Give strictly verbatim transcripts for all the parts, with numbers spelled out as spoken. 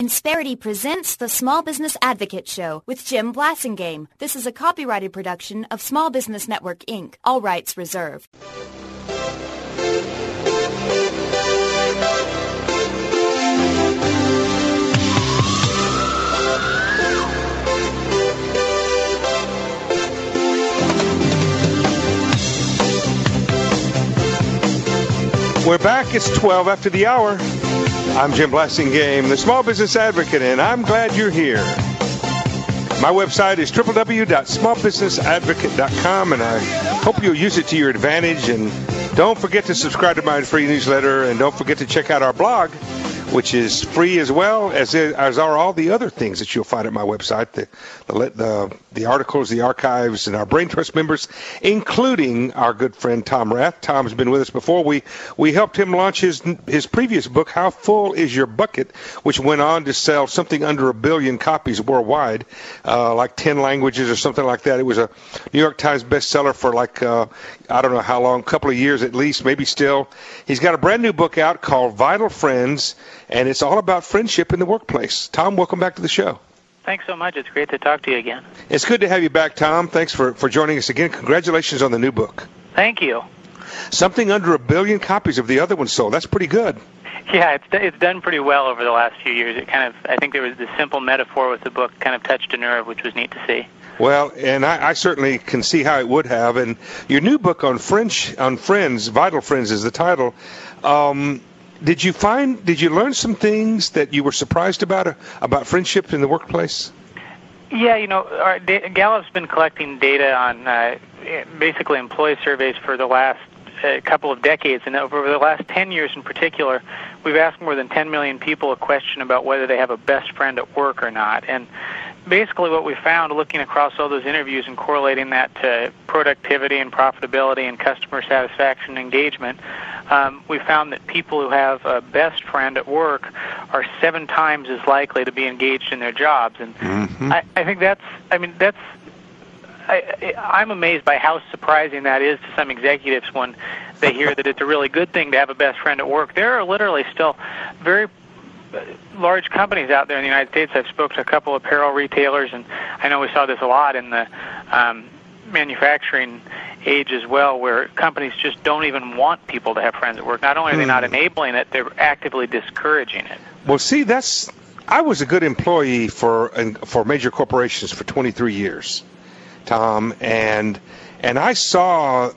Insperity presents the Small Business Advocate Show with Jim Blasingame. This is a copyrighted production of Small Business Network, Incorporated. All rights reserved. We're back. It's twelve after the hour. I'm Jim Blasingame, the Small Business Advocate, and I'm glad you're here. My website is w w w dot small business advocate dot com, and I hope you'll use it to your advantage. And don't forget to subscribe to my free newsletter, and don't forget to check out our blog, which is free as well, as as are all the other things that you'll find at my website, the the the, the articles, the archives, and our Brain Trust members, including our good friend Tom Rath. Tom's been with us before. We we helped him launch his his previous book, How Full Is Your Bucket, which went on to sell something under a billion copies worldwide, uh, like ten languages or something like that. It was a New York Times bestseller for like, uh, I don't know how long, a couple of years at least, maybe still. He's got a brand new book out called Vital Friends, and it's all about friendship in the workplace. Tom, welcome back to the show. Thanks so much. It's great to talk to you again. It's good to have you back, Tom. Thanks for, for joining us again. Congratulations on the new book. Thank you. Something under a billion copies of the other one sold. That's pretty good. Yeah, it's it's done pretty well over the last few years. It kind of, I think there was this simple metaphor with the book kind of touched a nerve, which was neat to see. Well, and I, I certainly can see how it would have. And your new book on French, on Friends, Vital Friends is the title. Um, Did you find, did you learn some things that you were surprised about, uh, about friendship in the workplace? Yeah, you know, our, Gallup's been collecting data on uh, basically employee surveys for the last uh, couple of decades, and over the last ten years in particular, we've asked more than ten million people a question about whether they have a best friend at work or not. And basically what we found, looking across all those interviews and correlating that to productivity and profitability and customer satisfaction and engagement, um, we found that people who have a best friend at work are seven times as likely to be engaged in their jobs. And mm-hmm. I, I think that's, I mean, that's, I, I'm amazed by how surprising that is to some executives when they hear that it's a really good thing to have a best friend at work. There are literally still very large companies out there in the United States. I've spoken to a couple of apparel retailers, and I know we saw this a lot in the um, manufacturing age as well, where companies just don't even want people to have friends at work. Not only are they not enabling it, they're actively discouraging it. Well, see, that's I was a good employee for for major corporations for twenty-three years, Tom, and and I saw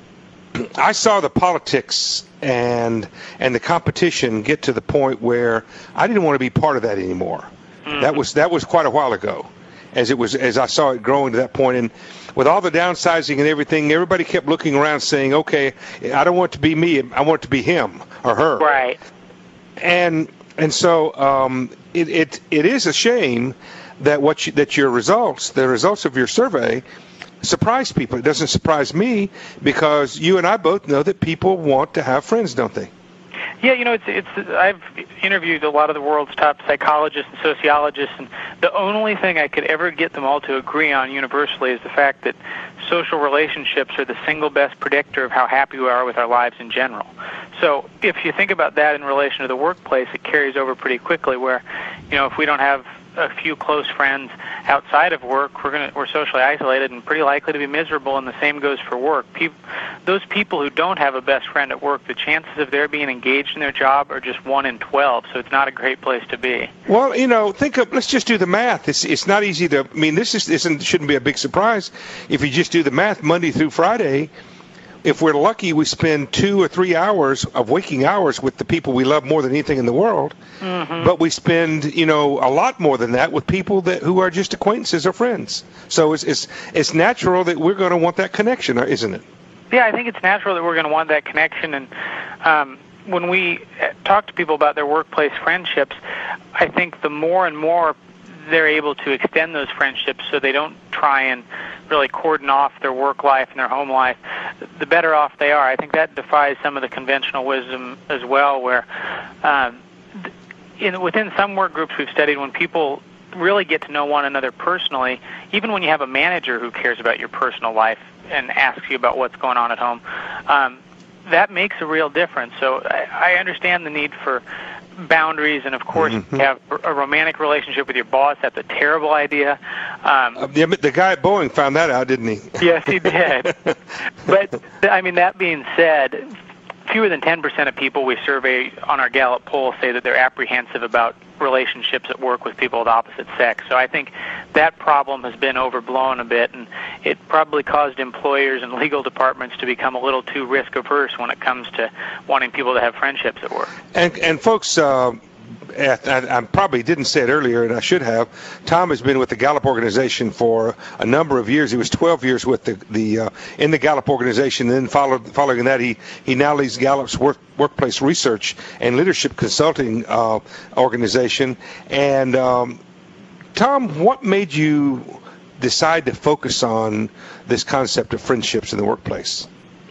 I saw the politics and and the competition get to the point where I didn't want to be part of that anymore. Mm-hmm. That was that was quite a while ago, as it was as I saw it growing to that point. And with all the downsizing and everything, everybody kept looking around saying, "Okay, I don't want it to be me. I want it to be him or her." Right. And and so um, it, it it is a shame that what you, that your results, the results of your survey, surprise people. It doesn't surprise me because you and I both know that people want to have friends, don't they? Yeah, you know, it's it's. I've interviewed a lot of the world's top psychologists and sociologists, and the only thing I could ever get them all to agree on universally is the fact that social relationships are the single best predictor of how happy we are with our lives in general. So if you think about that in relation to the workplace, it carries over pretty quickly where, you know, if we don't have a few close friends outside of work, we're going to we're socially isolated and pretty likely to be miserable, and the same goes for work. People, those people who don't have a best friend at work, the chances of their being engaged in their job are just one in twelve, so it's not a great place to be. Well, you know, think of, let's just do the math. It's it's not easy to, I mean, this is, isn't, shouldn't be a big surprise. If you just do the math, Monday through Friday, if we're lucky, we spend two or three hours of waking hours with the people we love more than anything in the world. Mm-hmm. But we spend, you know, a lot more than that with people that who are just acquaintances or friends. So it's it's, it's natural that we're going to want that connection, isn't it? Yeah, I think it's natural that we're going to want that connection. And um, when we talk to people about their workplace friendships, I think the more and more they're able to extend those friendships so they don't try and really cordon off their work life and their home life, the better off they are. I think that defies some of the conventional wisdom as well, where um, in, within some work groups we've studied, when people really get to know one another personally, even when you have a manager who cares about your personal life and asks you about what's going on at home, um, that makes a real difference. So I, I understand the need for boundaries, and of course, mm-hmm. you have a romantic relationship with your boss. That's a terrible idea. Um, uh, yeah, but the guy at Boeing found that out, didn't he? Yes, he did. But I mean, that being said, fewer than ten percent of people we survey on our Gallup poll say that they're apprehensive about relationships at work with people of the opposite sex. So I think that problem has been overblown a bit, and it probably caused employers and legal departments to become a little too risk-averse when it comes to wanting people to have friendships at work. And, and folks, uh, I, I probably didn't say it earlier, and I should have. Tom has been with the Gallup organization for a number of years. He was twelve years with the, the uh, in the Gallup organization. And then followed, following that, he, he now leads Gallup's work, workplace research and leadership consulting uh, organization. And um, Tom, what made you decide to focus on this concept of friendships in the workplace?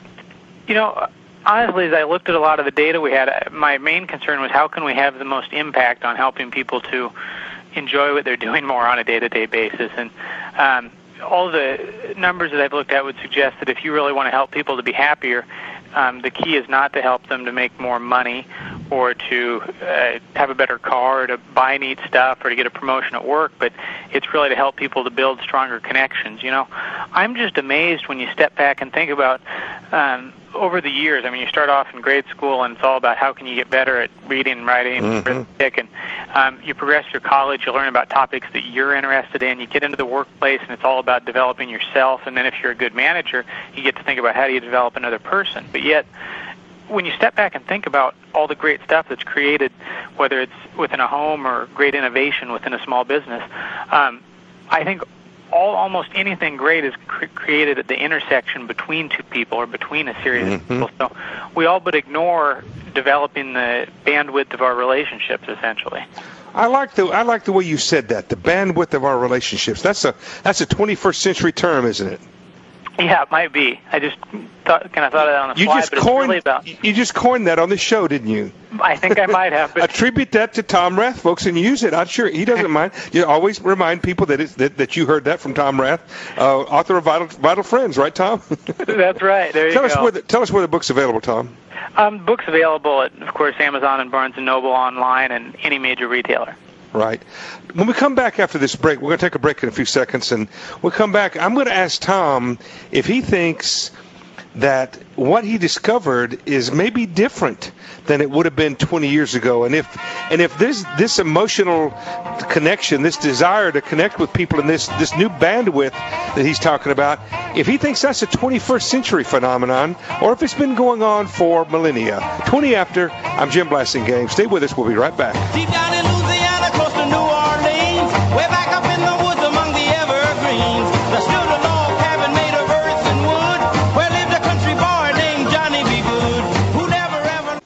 You know, honestly, as I looked at a lot of the data we had, my main concern was how can we have the most impact on helping people to enjoy what they're doing more on a day-to-day basis. And um, all the numbers that I've looked at would suggest that if you really want to help people to be happier, um, the key is not to help them to make more money or to uh, have a better car or to buy neat stuff or to get a promotion at work, but it's really to help people to build stronger connections. You know, I'm just amazed when you step back and think about um, over the years. I mean, you start off in grade school and it's all about how can you get better at reading, writing, mm-hmm. arithmetic, and um, you progress through college, you learn about topics that you're interested in, you get into the workplace and it's all about developing yourself, and then if you're a good manager, you get to think about how do you develop another person. But yet, when you step back and think about all the great stuff that's created, whether it's within a home or great innovation within a small business, um, I think all almost anything great is cre- created at the intersection between two people or between a series mm-hmm. of people. So we all but ignore developing the bandwidth of our relationships, essentially. I like the I like the way you said that, the bandwidth of our relationships. That's a that's a twenty-first century term, isn't it? Yeah, it might be. I just thought, kind of thought of that on the you fly, just but coined, it's really about... You just coined that on the show, didn't you? I think I might have. But... Attribute that to Tom Rath, folks, and use it. I'm sure he doesn't mind. You always remind people that it's, that, that you heard that from Tom Rath, uh, author of Vital, Vital Friends, right, Tom? That's right. There you tell go. Us where the, tell us where the book's available, Tom. Um, book's available at, of course, Amazon and Barnes and Noble online and any major retailer. Right. When we come back after this break, we're going to take a break in a few seconds, and we'll come back. I'm going to ask Tom if he thinks that what he discovered is maybe different than it would have been twenty years ago, and if and if this this emotional connection, this desire to connect with people, and this this new bandwidth that he's talking about, if he thinks that's a twenty-first century phenomenon, or if it's been going on for millennia. twenty after, I'm Jim Blasingame. Stay with us. We'll be right back. Deep down in Louisiana, close to New Orleans, way back up in the woods among the evergreens, there stood a log cabin made of earth and wood, where lived a country boy named Johnny B. Good, who never ever...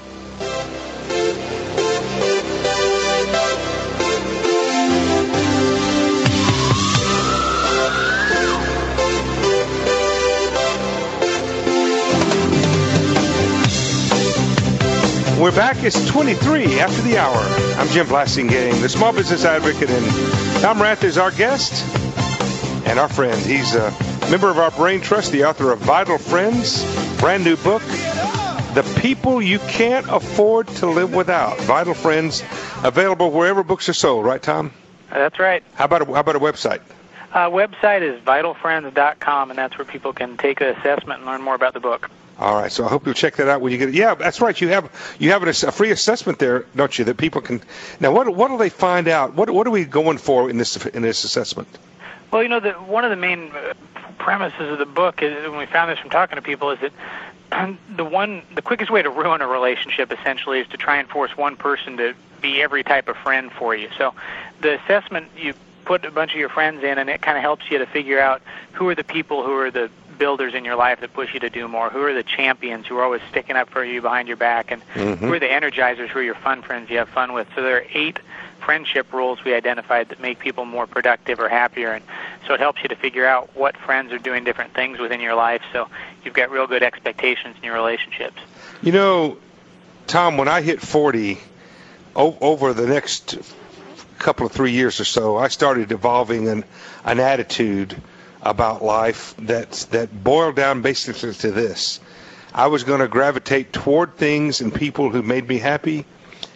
We're back. It's twenty-three after the hour. I'm Jim Blasingame, the small business advocate, and Tom Rath is our guest and our friend. He's a member of our Brain Trust, the author of Vital Friends, brand new book, The People You Can't Afford to Live Without. Vital Friends, available wherever books are sold, right, Tom? That's right. How about a, how about a website? Uh, website is vital friends dot com, and that's where people can take an assessment and learn more about the book. All right, so I hope you'll check that out when you get it. Yeah, that's right. You have you have a free assessment there, don't you? That people can. Now, what what do they find out? What what are we going for in this in this assessment? Well, you know, the, one of the main premises of the book is, when we found this from talking to people, is that the one the quickest way to ruin a relationship essentially is to try and force one person to be every type of friend for you. So, the assessment, you put a bunch of your friends in, and it kind of helps you to figure out who are the people who are the builders in your life that push you to do more, who are the champions who are always sticking up for you behind your back, and mm-hmm. who are the energizers, who are your fun friends you have fun with. So there are eight friendship rules we identified that make people more productive or happier, and so it helps you to figure out what friends are doing different things within your life, so you've got real good expectations in your relationships. You know, Tom, when I hit forty, o- over the next couple of three years or so, I started evolving an, an attitude about life that that boiled down basically to this. I was going to gravitate toward things and people who made me happy,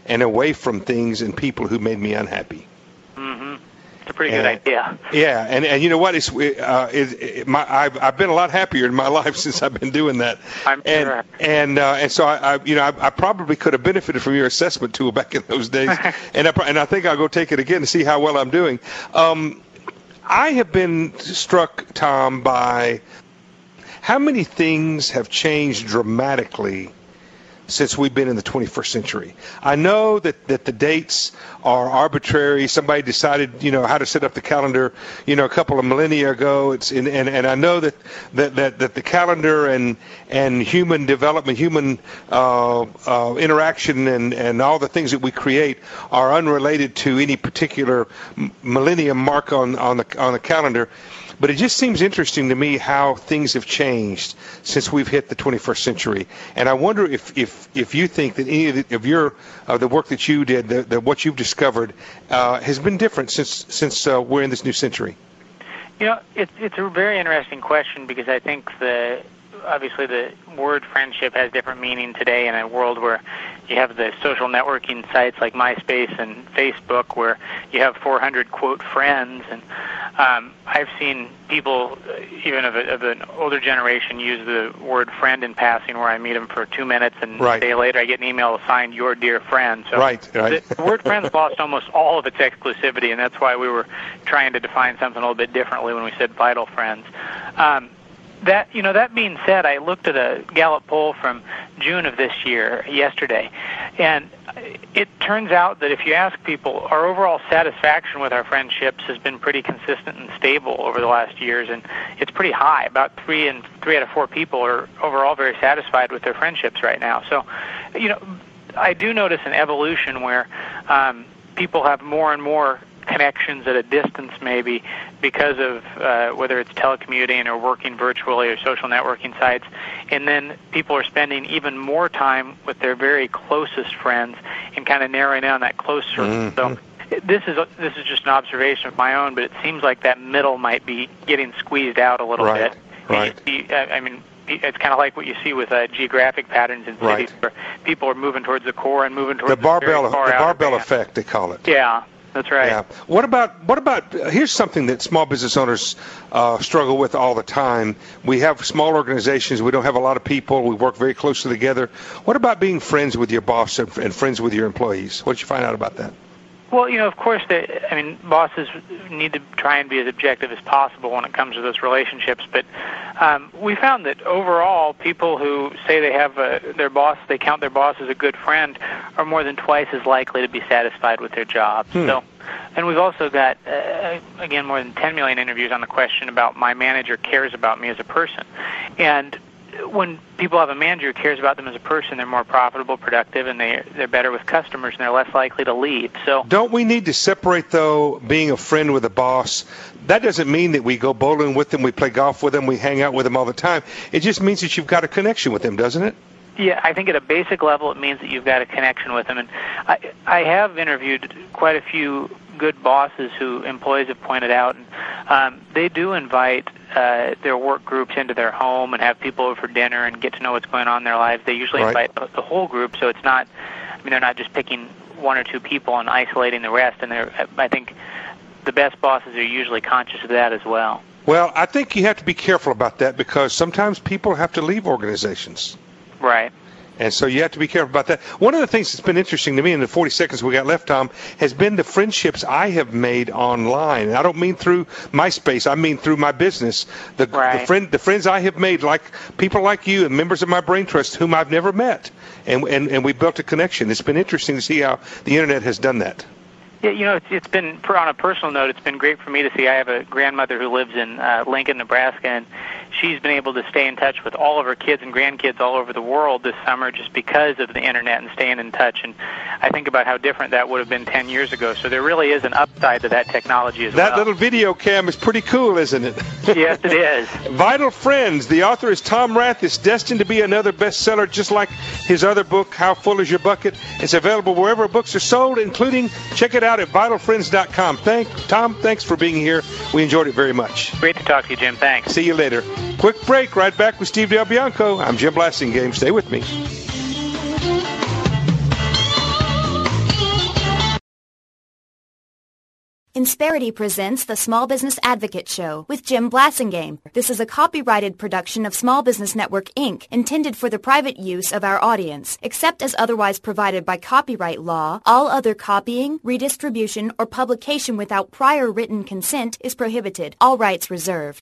and away from things and people who made me unhappy. Mm-hmm. It's a pretty and, good idea. Yeah, and, and you know what? It's uh, it, it, my I've I've been a lot happier in my life since I've been doing that. I'm and, sure. And uh, and so I, I you know I, I probably could have benefited from your assessment tool back in those days, and I, and I think I'll go take it again to see how well I'm doing. Um, I have been struck, Tom, by how many things have changed dramatically since we've been in the twenty-first century. I know that, that the dates are arbitrary. Somebody decided, you know, how to set up the calendar, you know, a couple of millennia ago. It's in, and, and I know that, that, that, that the calendar and and human development, human uh, uh, interaction, and, and all the things that we create are unrelated to any particular millennium mark on, on the on the calendar. But it just seems interesting to me how things have changed since we've hit the twenty-first century. And I wonder if, if, if you think that any of, the, of your uh, the work that you did, the, the, what you've discovered, uh, has been different since since uh, we're in this new century. You know, it's it's a very interesting question, because I think the obviously the word friendship has different meaning today in a world where you have the social networking sites like MySpace and Facebook, where you have four hundred quote friends, and um, I've seen people even of, a, of an older generation use the word friend in passing, where I meet them for two minutes and right. a day later I get an email signed "Your dear friend." So right, right. the, the word friends lost almost all of its exclusivity, and that's why we were trying to define something a little bit differently when we said vital friends. Um, That you know. That being said, I looked at a Gallup poll from June of this year, yesterday, and it turns out that if you ask people, our overall satisfaction with our friendships has been pretty consistent and stable over the last years, and it's pretty high. About three and three out of four people are overall very satisfied with their friendships right now. So, you know, I do notice an evolution where um, people have more and more connections at a distance, maybe because of uh, whether it's telecommuting or working virtually or social networking sites, and then people are spending even more time with their very closest friends and kind of narrowing down that close circle. Mm-hmm. So this is a, this is just an observation of my own, but it seems like that middle might be getting squeezed out a little right. bit. Right. See, uh, I mean, it's kind of like what you see with uh, geographic patterns in cities, right. where people are moving towards the core and moving towards the barbell, the, very far the barbell band. effect, they call it. Yeah. That's right. Yeah. What about what about? Uh, here's something that small business owners uh, struggle with all the time. We have small organizations. We don't have a lot of people. We work very closely together. What about being friends with your boss and, and friends with your employees? What did you find out about that? Well, you know, of course, they, I mean, bosses need to try and be as objective as possible when it comes to those relationships. But um, we found that overall, people who say they have a, their boss, they count their boss as a good friend, are more than twice as likely to be satisfied with their job. Hmm. So, and we've also got, uh, again, more than ten million interviews on the question about my manager cares about me as a person. And when people have a manager who cares about them as a person, they're more profitable, productive, and they, they're better with customers, and they're less likely to leave. So, don't we need to separate, though, being a friend with a boss? That doesn't mean that we go bowling with them, we play golf with them, we hang out with them all the time. It just means that you've got a connection with them, doesn't it? Yeah, I think at a basic level it means that you've got a connection with them. And I, I have interviewed quite a few good bosses who employees have pointed out, and um, they do invite uh, their work groups into their home and have people over for dinner and get to know what's going on in their lives. They usually right. invite the, the whole group, so it's not, I mean, they're not just picking one or two people and isolating the rest. And they're, I think the best bosses are usually conscious of that as well. Well, I think you have to be careful about that, because sometimes people have to leave organizations. Right. And so you have to be careful about that. One of the things that's been interesting to me in the forty seconds we got left, Tom, has been the friendships I have made online. And I don't mean through MySpace. I mean through my business. The, right. the, friend, the friends I have made, like people like you and members of my Brain Trust whom I've never met. And, and, and we built a connection. It's been interesting to see how the Internet has done that. Yeah, you know, it's, it's been, on a personal note, it's been great for me to see. I have a grandmother who lives in uh, Lincoln, Nebraska, and she's been able to stay in touch with all of her kids and grandkids all over the world this summer just because of the Internet and staying in touch. And I think about how different that would have been ten years ago. So there really is an upside to that technology as that well. That little video cam is pretty cool, isn't it? Yes, it is. Vital Friends. The author is Tom Rath. It's destined to be another bestseller, just like his other book, How Full Is Your Bucket? It's available wherever books are sold, including, check it out at vital friends dot com. Thank, Tom, thanks for being here. We enjoyed it very much. Great to talk to you, Jim. Thanks. See you later. Quick break. Right back with Steve Del Bianco. I'm Jim Blasingame. Stay with me. Insperity presents the Small Business Advocate Show with Jim Blasingame. This is a copyrighted production of Small Business Network, Incorporated, intended for the private use of our audience. Except as otherwise provided by copyright law, all other copying, redistribution, or publication without prior written consent is prohibited. All rights reserved.